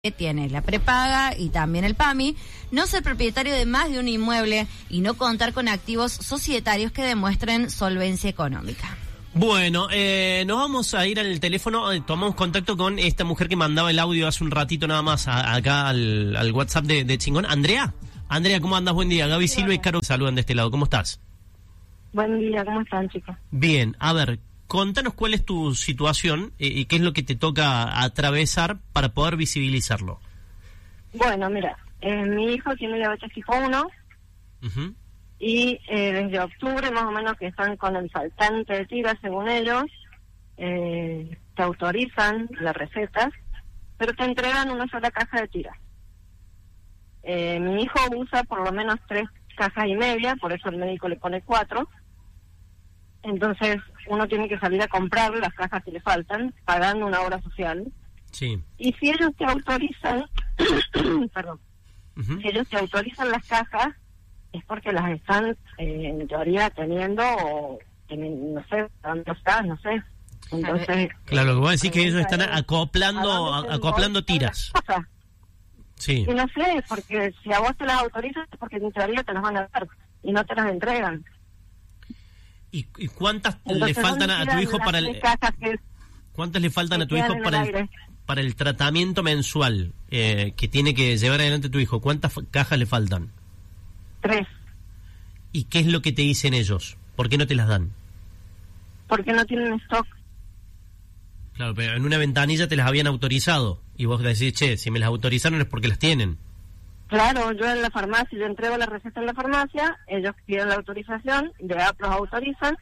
que tiene la prepaga y también el PAMI, no ser propietario de más de un inmueble y no contar con activos societarios que demuestren solvencia económica. Bueno, nos vamos a ir al teléfono, tomamos contacto con esta mujer que mandaba el audio hace un ratito nada más acá al WhatsApp de Chingón. Andrea, ¿cómo andas? Buen día. Gaby Silva y Caro saludan de este lado. ¿Cómo estás? Buen día, ¿cómo están, chicos? Bien, a ver, contanos cuál es tu situación y qué es lo que te toca atravesar para poder visibilizarlo. Bueno, mira, mi hijo tiene diabetes tipo 1 y desde octubre más o menos que están con el faltante de tiras, según ellos, te autorizan las recetas, pero te entregan una sola caja de tiras. Mi hijo usa por lo menos 3 cajas y media, por eso el médico le pone 4. Entonces uno tiene que salir a comprar las cajas que le faltan, pagando una obra social. Sí. Y si ellos te autorizan, perdón, si ellos te autorizan las cajas, es porque las están en teoría teniendo o no sé, dando estás, no sé. Entonces, claro, lo que vos decís que ellos están acoplando tiras. Sí. Y no sé, porque si a vos te las autorizan es porque en teoría te las van a dar y no te las entregan. ¿Y cuántas Entonces, le faltan a tu hijo para el cuántas le faltan a tu hijo para el tratamiento mensual que tiene que llevar adelante tu hijo? ¿Cuántas cajas le faltan? 3. ¿Y qué es lo que te dicen ellos? ¿Por qué no te las dan? Porque no tienen stock. Claro, pero en una ventanilla te las habían autorizado y vos decís, che, si me las autorizaron es porque las tienen. Claro, yo en la farmacia, yo entrego la receta en la farmacia, ellos piden la autorización, de APROS autorizan,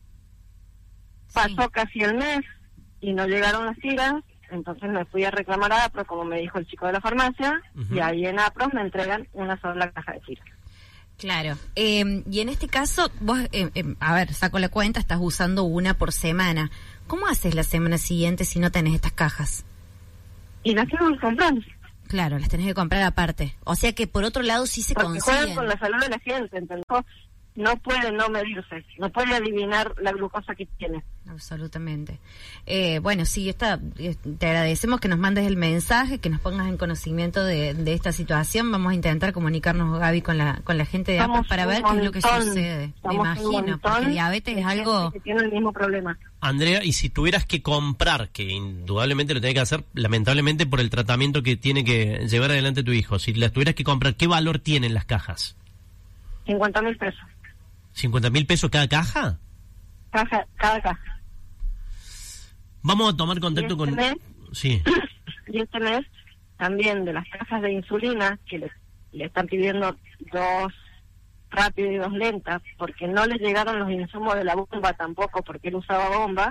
pasó casi el mes y no llegaron las tiras, entonces me fui a reclamar a APROS, como me dijo el chico de la farmacia, y ahí en APROS me entregan una sola caja de tiras. Claro, y en este caso, vos, a ver, saco la cuenta, estás usando una por semana. ¿Cómo haces la semana siguiente si no tenés estas cajas? Y las tengo que comprar. Claro, las tenés que comprar aparte. O sea que por otro lado sí se consiguen. Porque juegan con la salud de la gente, ¿entendés? No puede no medirse, no puede adivinar la glucosa que tiene. Absolutamente. Bueno, sí, te agradecemos que nos mandes el mensaje, que nos pongas en conocimiento de esta situación. Vamos a intentar comunicarnos, Gaby, con la gente de APROS para ver qué es lo que sucede. Me imagino, porque diabetes es algo que tiene el mismo problema. Andrea, y si tuvieras que comprar, que indudablemente lo tenés que hacer, lamentablemente por el tratamiento que tiene que llevar adelante tu hijo, si las tuvieras que comprar, ¿qué valor tienen las cajas? 50.000 pesos. ¿50.000 pesos cada caja? Cada caja. Vamos a tomar contacto con... Sí. Y este mes también de las cajas de insulina, que le están pidiendo 2 rápidas y 2 lentas, porque no le llegaron los insumos de la bomba tampoco, porque él usaba bomba,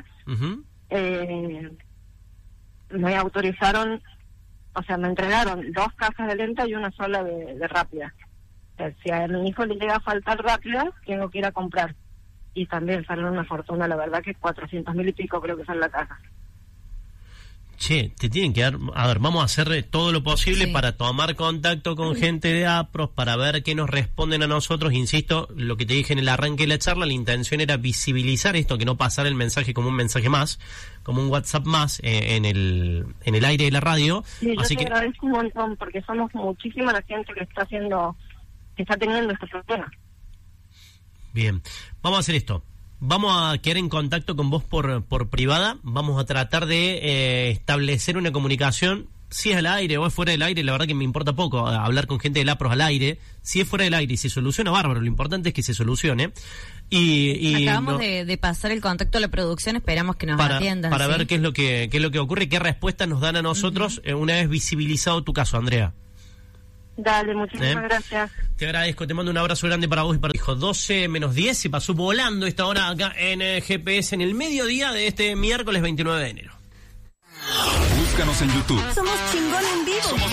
me autorizaron, o sea, me entregaron 2 cajas de lenta y una sola de rápida. O sea, si a mi hijo le llega a faltar rápida, tengo que ir a comprar. Y también sale una fortuna, la verdad que 400.000 y pico creo que sale la caja. Che, te tienen que dar... A ver, vamos a hacer todo lo posible para tomar contacto con gente de APROS, para ver qué nos responden a nosotros. Insisto, lo que te dije en el arranque de la charla, la intención era visibilizar esto, que no pasara el mensaje como un mensaje más, como un WhatsApp más en el aire de la radio. Sí, así yo te agradezco un montón, porque somos muchísima la gente que está teniendo este problema. Bien, vamos a hacer esto. Vamos a quedar en contacto con vos por privada. Vamos a tratar de establecer una comunicación. Si es al aire o es fuera del aire, la verdad que me importa poco hablar con gente del APROS al aire. Si es fuera del aire y se soluciona, bárbaro. Lo importante es que se solucione. Acabamos de pasar el contacto a la producción. Esperamos que nos atiendan. Para ver qué es lo que ocurre, qué respuestas nos dan a nosotros una vez visibilizado tu caso, Andrea. Dale, muchísimas gracias. Te agradezco, te mando un abrazo grande para vos y para tu hijo. 12 menos 10, se pasó volando esta hora acá en GPS en el mediodía de este miércoles 29 de enero. Búscanos en YouTube. Somos Chingón en Vivo.